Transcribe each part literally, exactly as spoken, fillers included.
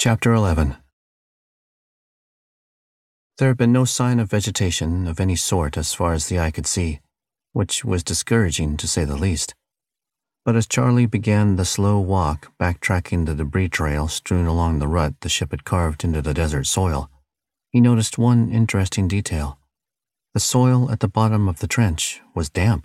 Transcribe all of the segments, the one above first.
Chapter eleven. There had been no sign of vegetation of any sort as far as the eye could see, which was discouraging to say the least. But as Charlie began the slow walk, backtracking the debris trail strewn along the rut the ship had carved into the desert soil, he noticed one interesting detail. The soil at the bottom of the trench was damp.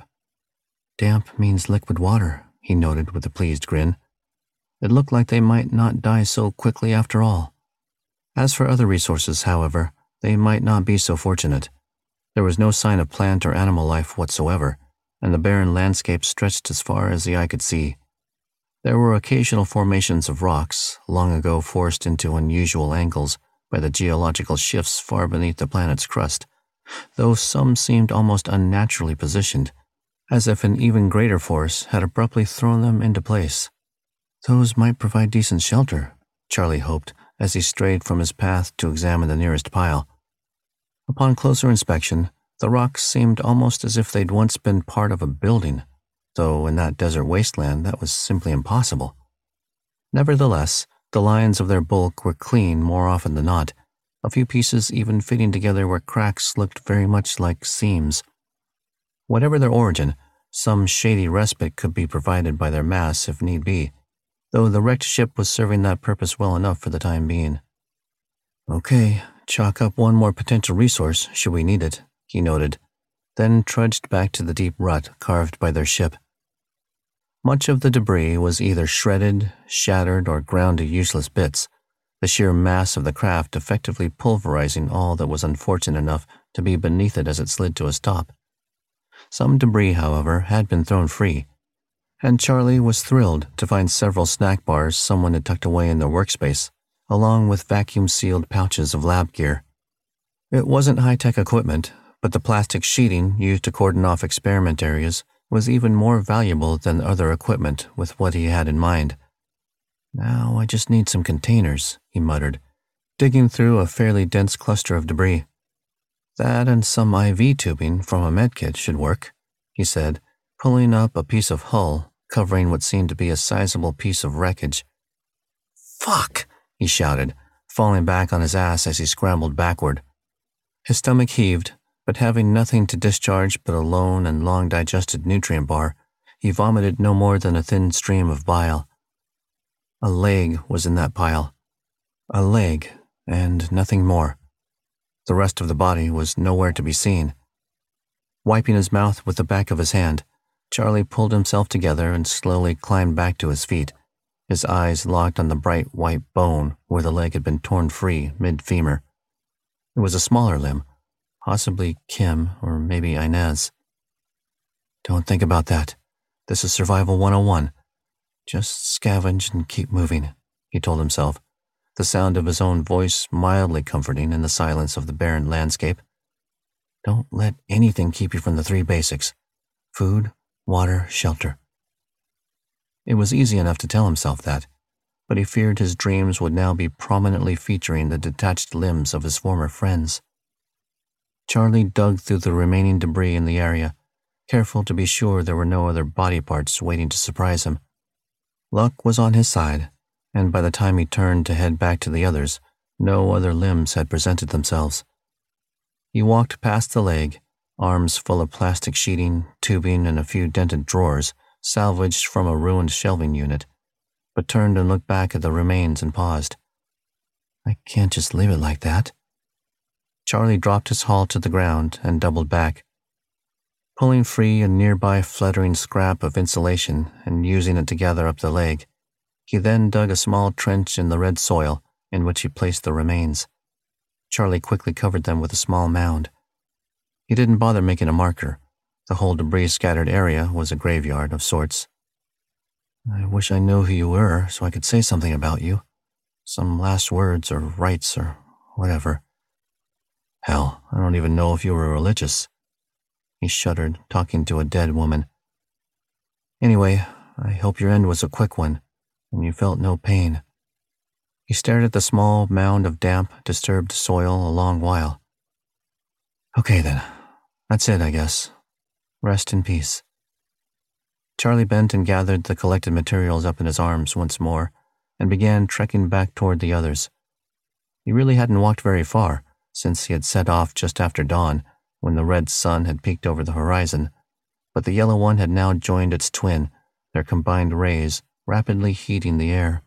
Damp means liquid water, he noted with a pleased grin. It looked like they might not die so quickly after all. As for other resources, however, they might not be so fortunate. There was no sign of plant or animal life whatsoever, and the barren landscape stretched as far as the eye could see. There were occasional formations of rocks, long ago forced into unusual angles by the geological shifts far beneath the planet's crust, though some seemed almost unnaturally positioned, as if an even greater force had abruptly thrown them into place. Those might provide decent shelter, Charlie hoped, as he strayed from his path to examine the nearest pile. Upon closer inspection, the rocks seemed almost as if they'd once been part of a building, though in that desert wasteland that was simply impossible. Nevertheless, the lines of their bulk were clean more often than not, a few pieces even fitting together where cracks looked very much like seams. Whatever their origin, some shady respite could be provided by their mass if need be, though the wrecked ship was serving that purpose well enough for the time being. Okay, chalk up one more potential resource should we need it, he noted, then trudged back to the deep rut carved by their ship. Much of the debris was either shredded, shattered, or ground to useless bits, the sheer mass of the craft effectively pulverizing all that was unfortunate enough to be beneath it as it slid to a stop. Some debris, however, had been thrown free, and Charlie was thrilled to find several snack bars someone had tucked away in their workspace, along with vacuum-sealed pouches of lab gear. It wasn't high-tech equipment, but the plastic sheeting used to cordon off experiment areas was even more valuable than other equipment with what he had in mind. Now I just need some containers, he muttered, digging through a fairly dense cluster of debris. That and some I V tubing from a medkit should work, he said, pulling up a piece of hull covering what seemed to be a sizable piece of wreckage. Fuck, he shouted, falling back on his ass as he scrambled backward. His stomach heaved, but having nothing to discharge but a lone and long-digested nutrient bar, he vomited no more than a thin stream of bile. A leg was in that pile. A leg, and nothing more. The rest of the body was nowhere to be seen. Wiping his mouth with the back of his hand, Charlie pulled himself together and slowly climbed back to his feet, his eyes locked on the bright white bone where the leg had been torn free mid-femur. It was a smaller limb, possibly Kim or maybe Inez. Don't think about that. This is Survival one oh one. Just scavenge and keep moving, he told himself, the sound of his own voice mildly comforting in the silence of the barren landscape. Don't let anything keep you from the three basics: food, water, shelter. It was easy enough to tell himself that, but he feared his dreams would now be prominently featuring the detached limbs of his former friends. Charlie dug through the remaining debris in the area, careful to be sure there were no other body parts waiting to surprise him. Luck was on his side, and by the time he turned to head back to the others, no other limbs had presented themselves. He walked past the leg, arms full of plastic sheeting, tubing, and a few dented drawers salvaged from a ruined shelving unit, but turned and looked back at the remains and paused. I can't just leave it like that. Charlie dropped his haul to the ground and doubled back. Pulling free a nearby fluttering scrap of insulation and using it to gather up the leg, he then dug a small trench in the red soil in which he placed the remains. Charlie quickly covered them with a small mound. He didn't bother making a marker. The whole debris-scattered area was a graveyard of sorts. I wish I knew who you were so I could say something about you. Some last words or rites or whatever. Hell, I don't even know if you were religious. He shuddered, talking to a dead woman. Anyway, I hope your end was a quick one, and you felt no pain. He stared at the small mound of damp, disturbed soil a long while. Okay then, that's it, I guess. Rest in peace. Charlie bent and gathered the collected materials up in his arms once more, and began trekking back toward the others. He really hadn't walked very far, since he had set off just after dawn, when the red sun had peeked over the horizon, but the yellow one had now joined its twin, their combined rays rapidly heating the air.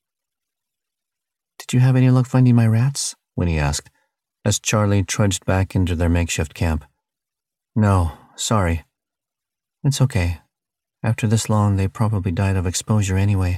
"Did you have any luck finding my rats?" Winnie asked, as Charlie trudged back into their makeshift camp. "No, sorry." "It's okay. After this long, they probably died of exposure anyway."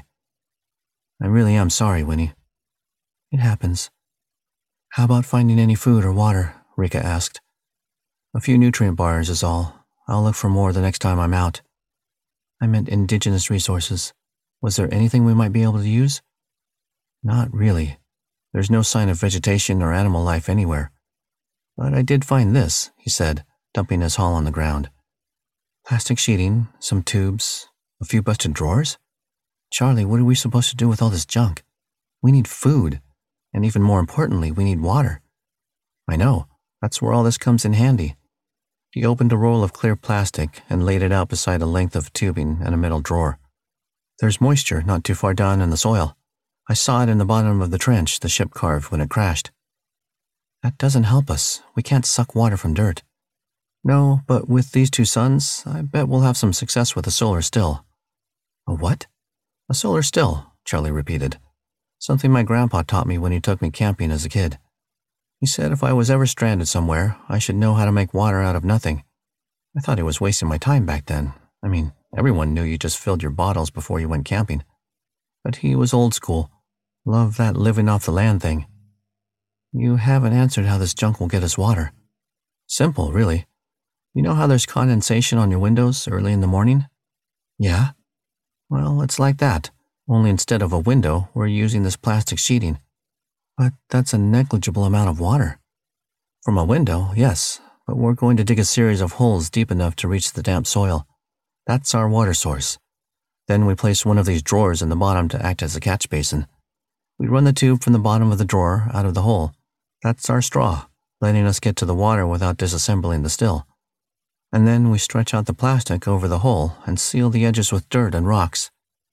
"I really am sorry, Winnie." "It happens." "How about finding any food or water?" Rika asked. "A few nutrient bars is all. I'll look for more the next time I'm out." "I meant indigenous resources. Was there anything we might be able to use?" "Not really. There's no sign of vegetation or animal life anywhere. But I did find this," he said, dumping his haul on the ground. "Plastic sheeting, some tubes, a few busted drawers? Charlie, what are we supposed to do with all this junk? We need food, and even more importantly, we need water." "I know. That's where all this comes in handy." He opened a roll of clear plastic and laid it out beside a length of tubing and a metal drawer. "There's moisture not too far down in the soil. I saw it in the bottom of the trench the ship carved when it crashed." "That doesn't help us. We can't suck water from dirt." "No, but with these two suns, I bet we'll have some success with a solar still." "A what?" "A solar still," Charlie repeated. "Something my grandpa taught me when he took me camping as a kid. He said if I was ever stranded somewhere, I should know how to make water out of nothing. I thought he was wasting my time back then. I mean, everyone knew you just filled your bottles before you went camping. But he was old school. Loved that living off the land thing." "You haven't answered how this junk will get us water." "Simple, really. You know how there's condensation on your windows early in the morning?" "Yeah." "Well, it's like that, only instead of a window, we're using this plastic sheeting." "But that's a negligible amount of water." "From a window, yes, but we're going to dig a series of holes deep enough to reach the damp soil. That's our water source. Then we place one of these drawers in the bottom to act as a catch basin. We run the tube from the bottom of the drawer out of the hole. That's our straw, letting us get to the water without disassembling the still. And then we stretch out the plastic over the hole and seal the edges with dirt and rocks."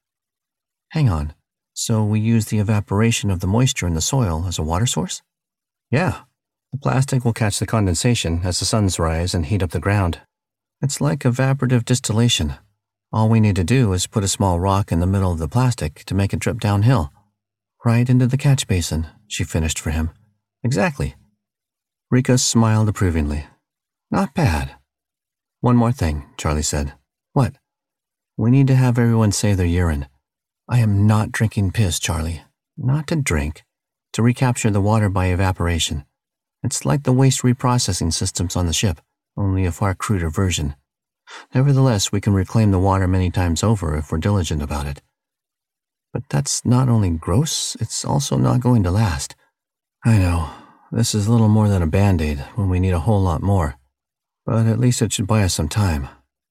"Hang on. So we use the evaporation of the moisture in the soil as a water source?" "Yeah. The plastic will catch the condensation as the suns rise and heat up the ground. It's like evaporative distillation. All we need to do is put a small rock in the middle of the plastic to make it drip downhill." "Right into the catch basin," she finished for him. "Exactly." Rika smiled approvingly. "Not bad." "One more thing," Charlie said. "What?" "We need to have everyone save their urine. I am not drinking piss, Charlie. Not to drink. To recapture the water by evaporation. It's like the waste reprocessing systems on the ship, only a far cruder version. Nevertheless, we can reclaim the water many times over if we're diligent about it. But that's not only gross, it's also not going to last. I know, this is little more than a Band-Aid when we need a whole lot more. But at least it should buy us some time."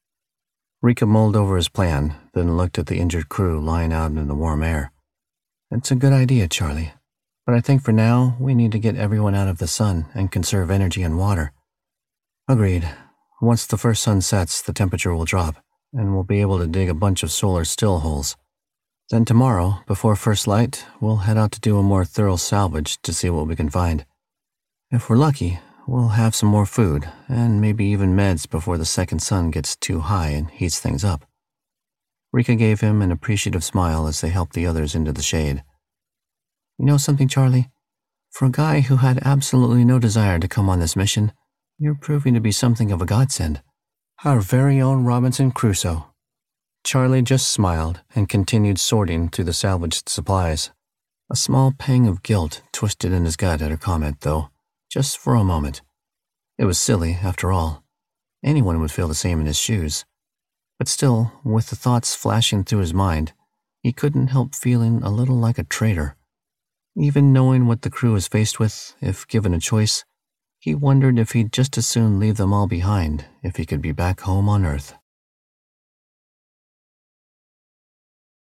Rika mulled over his plan, then looked at the injured crew lying out in the warm air. "It's a good idea, Charlie. But I think for now, we need to get everyone out of the sun and conserve energy and water." "Agreed. Once the first sun sets, the temperature will drop, and we'll be able to dig a bunch of solar still holes. Then tomorrow, before first light, we'll head out to do a more thorough salvage to see what we can find. If we're lucky, we'll have some more food, and maybe even meds before the second sun gets too high and heats things up." Rika gave him an appreciative smile as they helped the others into the shade. "You know something, Charlie? For a guy who had absolutely no desire to come on this mission, you're proving to be something of a godsend. Our very own Robinson Crusoe." Charlie just smiled and continued sorting through the salvaged supplies. A small pang of guilt twisted in his gut at her comment, though, just for a moment. It was silly, after all. Anyone would feel the same in his shoes. But still, with the thoughts flashing through his mind, he couldn't help feeling a little like a traitor. Even knowing what the crew was faced with, if given a choice, he wondered if he'd just as soon leave them all behind if he could be back home on Earth.